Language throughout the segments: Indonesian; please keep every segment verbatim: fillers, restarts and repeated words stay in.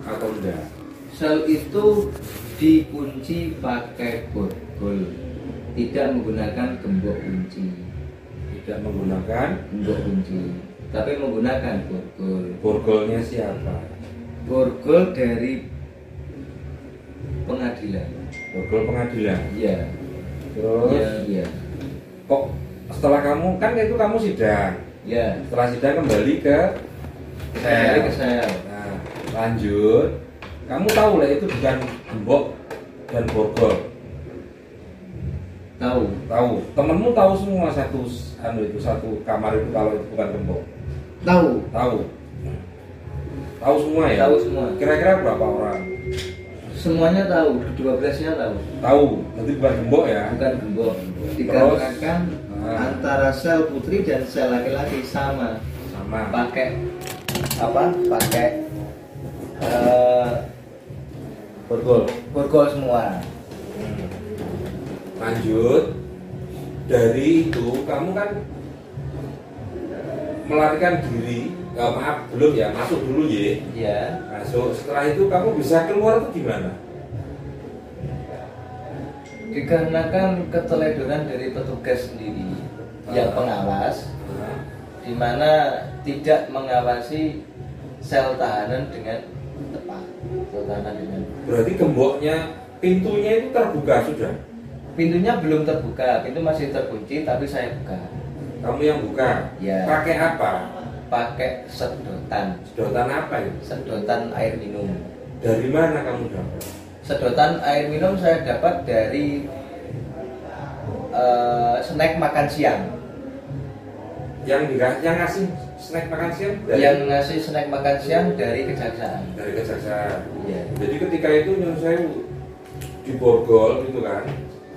atau enggak? Sel itu dikunci pakai borgol, tidak menggunakan gembok kunci. Tidak menggunakan gembok kunci, tapi menggunakan borgol. Borgolnya siapa? Borgol dari pengadilan. Borgol pengadilan. Iya. Terus? Iya, iya. Kok setelah kamu kan itu kamu sidang? Iya. Setelah sidang kembali ke Kembali ke sel. Nah, lanjut. Kamu tahu lah itu bukan gembok dan borgol. Tahu. Tahu. Temenmu tahu semua satu anu itu satu kamar itu kalau itu bukan gembok. Tahu. Tahu. Tahu semua ya? Tahu semua. Kira-kira berapa orang? Semuanya tahu, dua belasnya tahu. Tahu. Berarti bukan gembok ya? Bukan gembok. Dikarenakan nah. antara sel putri dan sel laki-laki sama. Sama. Pakai apa? Pakai uh, borgol. Borgol semua. Hmm. Lanjut. Dari itu kamu kan melarikan diri. Oh, maaf belum ya, masuk dulu ya. Iya. Masuk. Setelah itu kamu bisa keluar tuh gimana? Dikarenakan keteledoran dari petugas sendiri uh. yang pengawas, uh. di mana tidak mengawasi sel tahanan dengan tepat. Sel tahanan dengan. Berarti gemboknya, pintunya itu terbuka sudah? Pintunya belum terbuka, pintu masih terkunci, tapi saya buka. Kamu yang buka? Ya. Pakai apa? Pakai sedotan. Sedotan apa itu? Sedotan air minum. Dari mana kamu dapat? Sedotan air minum saya dapat dari uh, snack makan siang. Yang dikasih, yang ngasih snack makan siang? Dari, yang ngasih snack makan siang dari kejaksaan. Dari kejaksaan. Iya. Jadi ketika itu nyuruh saya di borgol gitu kan?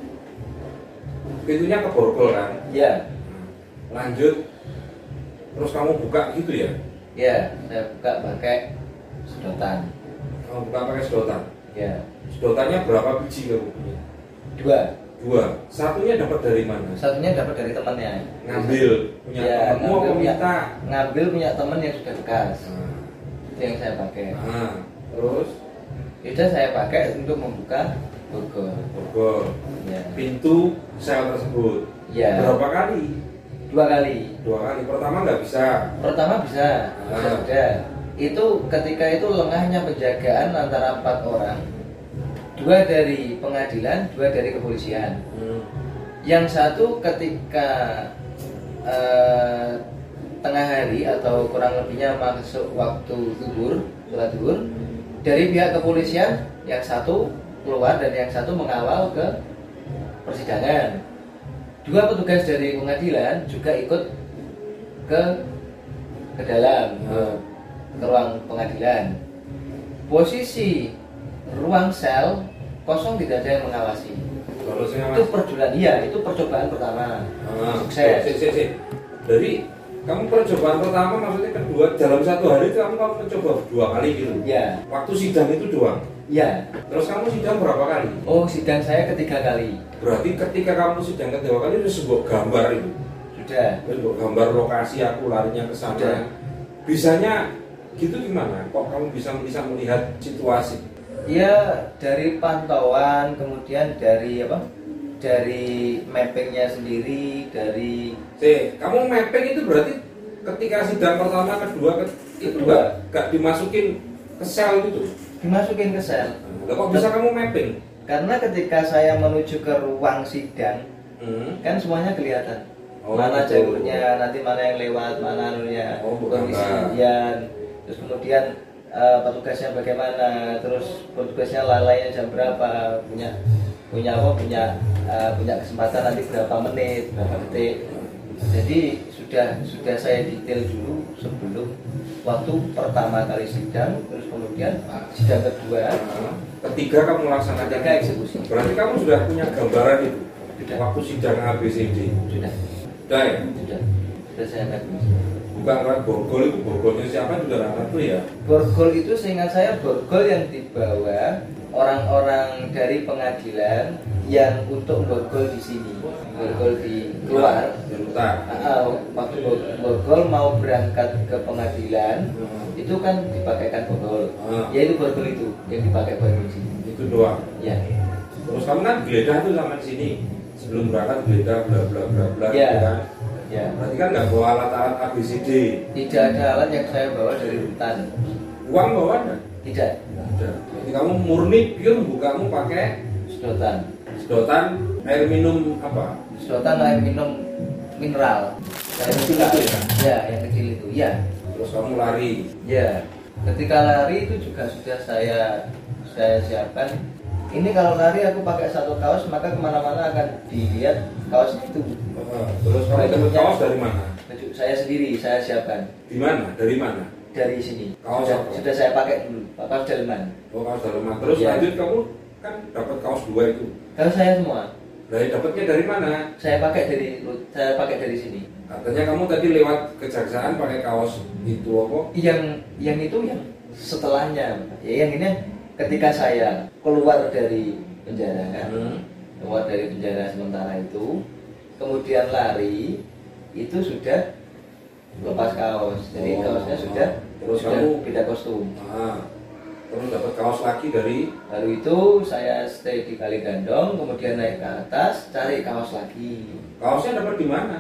Pintunya ke borgol kan? Iya. Lanjut. Terus kamu buka gitu ya? Iya, saya buka pakai sedotan. Kamu buka pakai sedotan? Iya. Sedotannya berapa biji kamu punya? Dua. Dua. Satunya dapat dari mana? Satunya dapat dari temannya. Ngambil punya ya, temanmu apa minta? Ngambil punya teman yang sudah bekas. Nah. Itu yang saya pakai. Nah. Terus? Itu saya pakai untuk membuka borgol. Borgol. Ya. Pintu sel tersebut. Ya. Berapa kali? Dua kali. Dua kali. Pertama nggak bisa. Pertama bisa. Nah. Bisa sudah. Itu ketika itu lengahnya penjagaan antara empat orang. Dua dari pengadilan, dua dari kepolisian. Hmm. Yang satu ketika uh, tengah hari atau kurang lebihnya masuk waktu zuhur, sholat zuhur, dari pihak kepolisian yang satu keluar dan yang satu mengawal ke persidangan. Dua petugas dari pengadilan juga ikut ke ke dalam hmm. ke ruang pengadilan. Posisi ruang sel kosong, tidak ada yang mengawasi. Itu perjuangan, iya, itu percobaan pertama. Ah, sukses. Si, si, si. Jadi kamu percobaan pertama maksudnya kedua dalam satu hari itu kamu kamu mencoba dua kali gitu. Iya. Waktu sidang itu doang. Iya. Terus kamu sidang berapa kali? Oh, sidang saya ketiga kali. Berarti ketika kamu sidang ketiga kali itu sebuah gambar itu. Sudah. Sebuah gambar lokasi aku larinya ke sana. Sudah. Bisanya gitu gimana? Kok kamu bisa bisa melihat situasi? Ya dari pantauan, kemudian dari apa? Dari mappingnya sendiri, dari. Si, kamu mapping itu berarti ketika sidang pertama, kedua, itu enggak, enggak dimasukin ke sel gitu? Dimasukin ke sel. Nah, kok bisa kamu mapping? Karena ketika saya menuju ke ruang sidang, hmm. kan semuanya kelihatan. Oh, mana betul. Jalurnya, nanti mana yang lewat, mana anunya, oh, kondisian, terus kemudian uh, petugasnya bagaimana, terus petugasnya lalainya jam berapa, punya punya apa, punya uh, punya kesempatan nanti berapa menit, berapa detik. Jadi sudah sudah saya detail dulu sebelum waktu pertama kali sidang, terus kemudian sidang kedua, ketiga kamu laksanakan ketiga eksekusi. Berarti kamu sudah punya gambaran itu. Sudah. Waktu sidang A B C D. Sudah. Sudah ya? Sudah. Sudah saya mapping. Bukan kan borgol itu, borgolnya siapa juga nggak ngerti ya? Borgol itu seingat saya borgol yang dibawa orang-orang dari pengadilan yang untuk borgol di sini, borgol di luar. Di luar. Uh, waktu borgol mau berangkat ke pengadilan, hmm. itu itu kan dipakaikan borgol. Ah. Ya itu borgol itu yang dipakai buat kunci. Itu doang. Ya. Terus kamu kan geledah tuh sama sini. Sebelum berangkat geledah bla bla bla bla Ya. gitu kan. Ya. Berarti kan nggak bawa alat-alat A B C D. Tidak ada alat yang saya bawa dari hutan. Uang bawa enggak? Tidak. Ada. Jadi kamu murni pure bukamu pakai Sedotan. sedotan air minum apa? Sedotan air minum mineral. Yang kecil itu ya? Ya, yang kecil itu. Ya. Terus kamu lari. Ya. Ketika lari itu juga sudah saya saya siapkan. Ini kalau lari aku pakai satu kaos maka kemana-mana akan dilihat kaos itu. Oh, terus kamu dapat kaos dari mana? Saya sendiri saya siapkan. Di mana? Dari mana? Dari sini. Kaos Sudah, apa? sudah saya pakai dulu. Kaos delman. Oh, kaos dalaman. Terus Ya. lanjut kamu kan dapat kaos dua itu. Kaos saya semua. Dari dapatnya dari mana? Saya pakai dari saya pakai dari sini. Katanya kamu tadi lewat kejaksaan pakai kaos itu apa? Yang yang itu yang setelahnya. Ya yang ini ketika saya keluar dari penjara, Hmm. keluar dari penjara sementara itu, kemudian lari itu sudah lepas kaos. Jadi Oh. kaosnya sudah Terus sudah kamu- beda kostum. Ah, terus dapat kaos lagi dari Lalu itu saya stay di Kali Gandong, kemudian naik ke atas cari kaos lagi. kaosnya dapat di mana?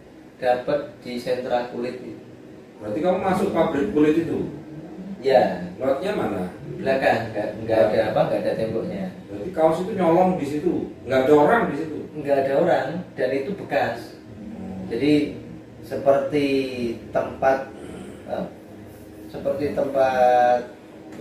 Dapat di sentra kulit. Berarti kamu masuk pabrik kulit itu. Ya, Lewatnya mana? belakang nggak nggak ada apa nggak ada temboknya. Berarti kaos itu nyolong di situ. Nggak ada orang di situ. Nggak ada orang dan itu bekas. Jadi seperti tempat eh, seperti tempat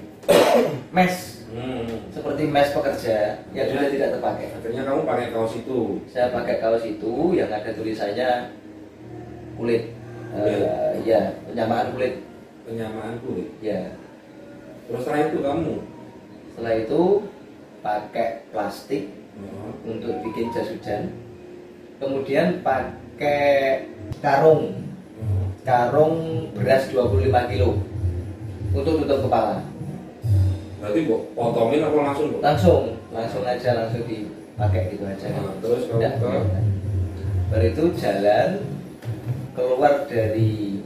mes, Hmm. seperti mes pekerja yang sudah tidak terpakai. Akhirnya kamu pakai kaos itu. Saya pakai kaos itu yang ada tulisannya kulit, Eh, ya penyamaan kulit, Penyamaan kulit. ya. Terus setelah itu kamu. Setelah itu pakai plastik Oh. untuk bikin jas hujan. Kemudian pakai karung, Oh. karung beras dua puluh lima kilo untuk tutup kepala. Berarti bu, potongin apa langsung bu? Langsung, langsung aja langsung dipakai gitu aja. Nah, terus kamu Nggak, ke baru itu jalan keluar dari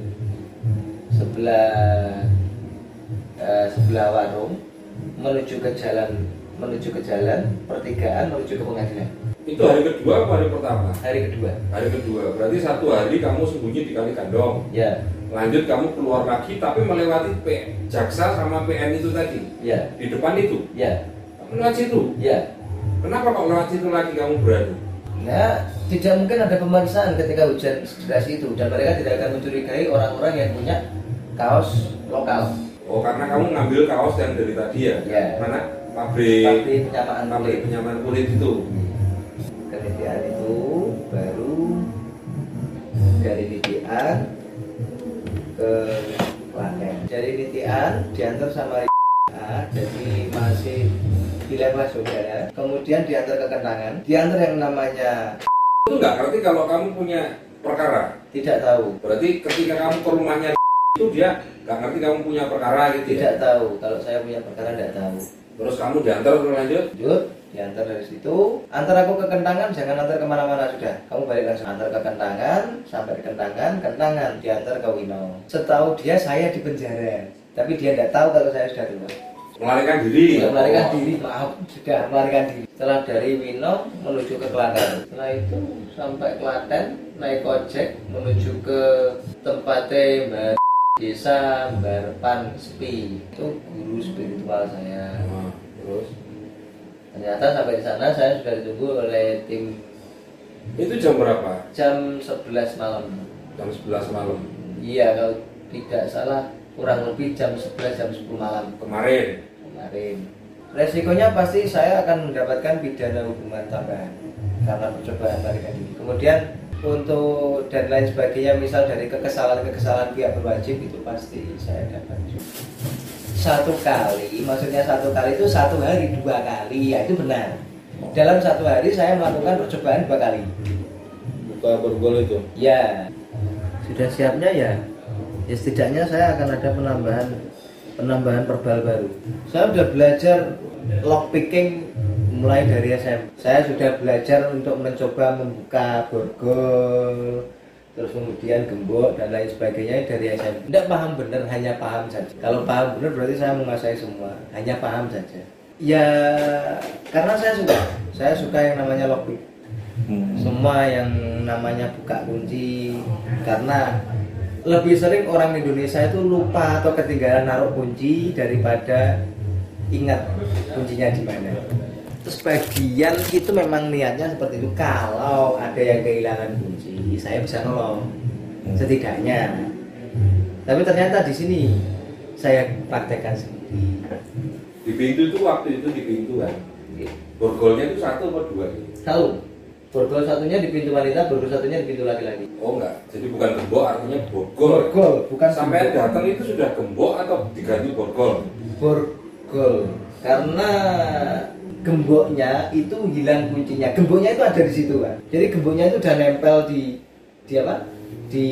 sebelah eh, sebelah warung menuju ke jalan menuju ke jalan pertigaan menuju ke pengadilan. itu hari kedua apa hari pertama? Hari kedua. Hari kedua. Berarti satu hari kamu sembunyi di Kali Gandong. Ya, Lanjut kamu keluar lagi tapi melewati P Jaksa sama P N itu tadi. ya, Di depan itu. ya, Kamu lewat situ. ya. Kenapa kok lewat situ lagi kamu berani? Nah, tidak mungkin ada pemeriksaan ketika hujan deras itu dan mereka tidak akan mencurigai orang-orang yang punya kaos lokal. Oh, karena kamu ngambil kaos yang dari tadi ya? Ya. Mana? Pabrik. Pabrik penyamaan Pabrik kulit. penyamaan kulit itu. Kemudian itu baru dari Nitian ke Klaten. Dari Nitian diantar sama A, jadi masih dilempar saudara. Kemudian diantar ke Kentangan. Diantar yang namanya Itu nggak ngerti kalau kamu punya perkara. tidak tahu. Berarti ketika kamu ke rumahnya itu dia nggak ngerti kamu punya perkara gitu ya? Tidak tahu. Kalau saya punya perkara tidak tahu. Terus kamu diantar terus lanjut? Lanjut, diantar dari situ. Antar aku ke Kentangan, jangan antar kemana-mana sudah. Kamu balik langsung antar ke Kentangan, sampai di Kentangan, Kentangan diantar ke Wino. Setahu dia saya di penjara, tapi dia tidak tahu kalau saya sudah keluar. Melarikan diri. Sudah melarikan Oh. diri, maaf, sudah melarikan diri. Setelah dari Wino menuju ke Klaten. Setelah itu sampai Klaten naik ojek menuju ke tempatnya Mbak Desa Barpan Sepi. Itu guru spiritual saya. Nah, terus Ternyata sampai di sana saya sudah ditunggu oleh tim itu jam berapa? jam sebelas malam. Jam sebelas malam Iya, kalau tidak salah kurang lebih jam sebelas jam sepuluh malam kemarin. kemarin. Resikonya pasti saya akan mendapatkan pidana hukuman tambahan karena percobaan melarikan diri. Kemudian untuk dan lain sebagainya, misal dari kekesalan-kekesalan pihak berwajib itu pasti saya dapat juga. Satu kali, maksudnya satu kali itu satu hari dua kali, ya itu benar. Dalam satu hari saya melakukan percobaan dua kali. Buka borgol itu. Ya, sudah siapnya ya. Ya setidaknya saya akan ada penambahan penambahan verbal baru. Saya sudah belajar lockpicking mulai dari S M P. Saya sudah belajar untuk mencoba membuka borgol, terus kemudian gembok dan lain sebagainya dari S M P. Tidak paham benar, hanya paham saja. Kalau paham benar berarti saya menguasai semua, hanya paham saja. Ya karena saya suka, saya suka yang namanya lockpick. Hmm. Semua yang namanya buka kunci, karena lebih sering orang Indonesia itu lupa atau ketinggalan naruh kunci daripada ingat kuncinya di mana. Sebagian itu memang niatnya seperti itu, kalau ada yang kehilangan kunci saya bisa nolong setidaknya. Tapi ternyata di sini saya praktekkan sendiri. Di pintu itu waktu itu di pintu kan, borgolnya itu satu atau dua? Satu. Borgol satunya di pintu wanita, borgol satunya di pintu laki-laki. Oh enggak, jadi bukan gembok artinya borgol. Borgol, bukan sampai gembok. Datang itu sudah gembok atau diganti borgol? Borgol, karena gemboknya itu hilang kuncinya. Gemboknya itu ada di situ kan. Jadi gemboknya itu udah nempel di di apa? Di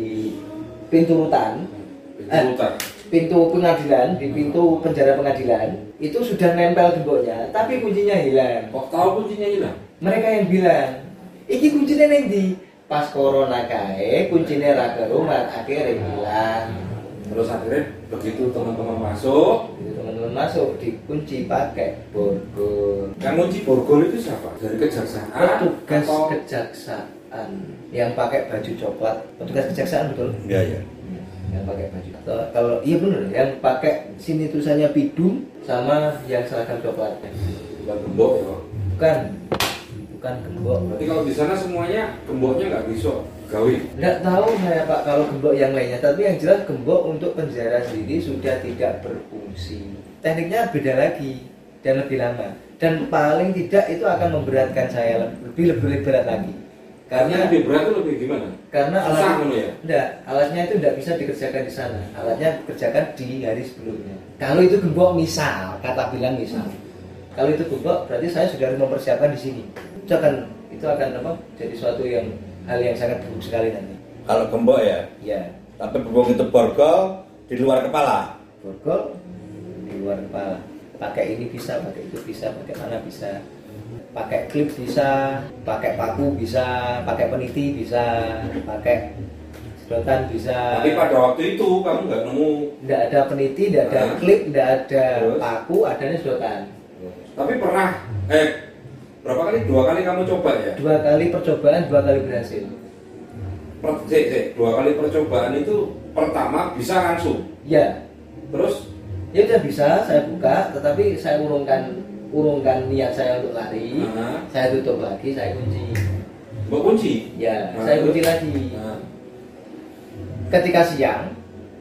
pintu rutan. Pintu eh, rutan. Pintu pengadilan, di pintu penjara pengadilan itu sudah nempel gemboknya, tapi kuncinya hilang. Kok tahu kuncinya hilang? Mereka yang bilang, iki kuncinya neng di pas corona kae kuncinya ra ke rumah, akhirnya hilang. Terus akhirnya begitu teman-teman masuk, teman-teman masuk dikunci pakai borgol. Yang kunci borgol itu siapa? Dari kejaksaan? Petugas atau... kejaksaan yang pakai baju coklat. Petugas kejaksaan betul? Iya ya. Yang pakai baju. Atau, kalau iya benar, yang pakai sini tulisannya pidum sama yang seragam coklat. Bukan gembok ya? Bukan, bukan gembok. Berarti kalau di sana semuanya gemboknya nggak bisa gawe? Nggak tahu saya Pak kalau gembok yang lainnya, tapi yang jelas gembok untuk penjara sendiri sudah tidak berfungsi. Tekniknya beda lagi dan lebih lama, dan paling tidak itu akan memberatkan saya lebih lebih berat lagi. Karena lebih berat itu lebih gimana? Karena susah alat, ya? Enggak, alatnya itu tidak bisa dikerjakan di sana. Alatnya dikerjakan di hari sebelumnya. Kalau itu gembok misal, kata bilang misal. Kalau itu gembok berarti saya sudah harus mempersiapkan di sini. Itu akan itu akan apa? Jadi suatu yang hal yang sangat buruk sekali nanti. Kalau gembok ya? Ya. Tapi berhubung itu borgol di luar kepala. Borgol di luar kepala. Pakai ini bisa, pakai itu bisa, pakai mana bisa. Pakai klip bisa, pakai paku bisa, pakai peniti bisa, pakai sedotan bisa. Tapi pada waktu itu kamu nggak nemu? Nggak ada peniti, nggak ada nah. klip, nggak ada terus? Paku, adanya sedotan. Tapi pernah, eh berapa kali? Dua kali kamu coba ya? Dua kali percobaan, dua kali berhasil. Per, cek, cek, dua kali percobaan itu pertama bisa langsung? Ya. Terus? Ya udah bisa, saya buka, tetapi saya urungkan urungkan niat saya untuk lari, uh-huh. Saya tutup lagi, saya kunci. Mbak kunci? Ya, nah, saya kunci lagi. Nah. Ketika siang,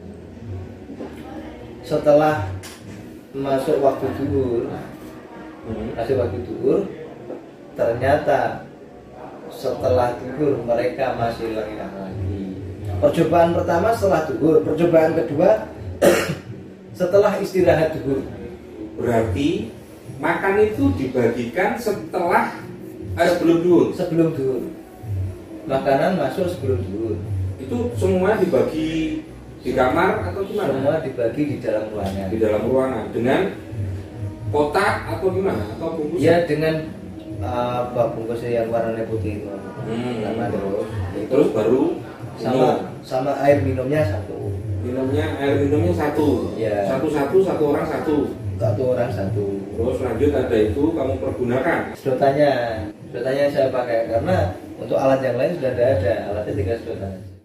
setelah masuk waktu duhur, hmm. masuk waktu duhur, ternyata setelah duhur mereka masih lengah lagi. Percobaan pertama setelah duhur, percobaan kedua setelah istirahat duhur. Berarti makan itu dibagikan setelah eh, sebelum duhur. Sebelum duhur. Makanan masuk sebelum duhur. Itu semua dibagi di kamar atau gimana? Semua dibagi di dalam ruangan. Di dalam ruangan dengan kotak atau gimana? Atau bungkus? Ya dengan apa uh, bungkusnya yang warnanya putih itu. Hmm. Sama terus. Terus baru sama minum. Sama air minumnya satu. Minumnya air minumnya satu. Ya. Satu-satu satu orang satu. Satu orang satu. Terus lanjut ada itu kamu pergunakan. Sedotannya, sedotannya saya pakai karena untuk alat yang lain sudah ada, alatnya tinggal sedotan.